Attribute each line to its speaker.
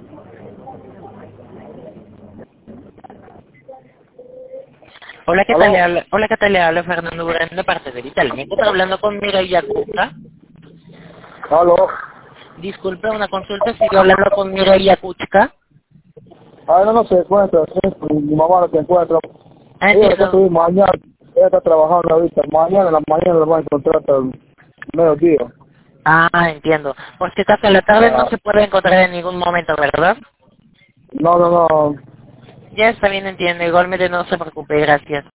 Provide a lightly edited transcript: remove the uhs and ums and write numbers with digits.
Speaker 1: Hola, ¿qué tal?
Speaker 2: ¿Aló?
Speaker 1: Hola, ¿qué tal? Le habla Fernando Durán de parte de Vital. Me encuentro hablando con Mireia Yacucha.
Speaker 2: ¿Aló?
Speaker 1: Disculpe, una consulta. Sigo hablando con Mireia Yacuchka.
Speaker 2: Ah, no se encuentra, sí, mi mamá no se encuentra.
Speaker 1: Ah,
Speaker 2: Ella está
Speaker 1: entiendo.
Speaker 2: subir mañana, ella está trabajando ahorita. Mañana en la mañana la va a encontrar hasta el mediodía.
Speaker 1: Ah, entiendo. Por si acaso, a la tarde no
Speaker 2: Ah,
Speaker 1: se puede encontrar en ningún momento, ¿verdad?
Speaker 2: no,
Speaker 1: Ya está bien, entiendo. Igualmente no se preocupe. Gracias.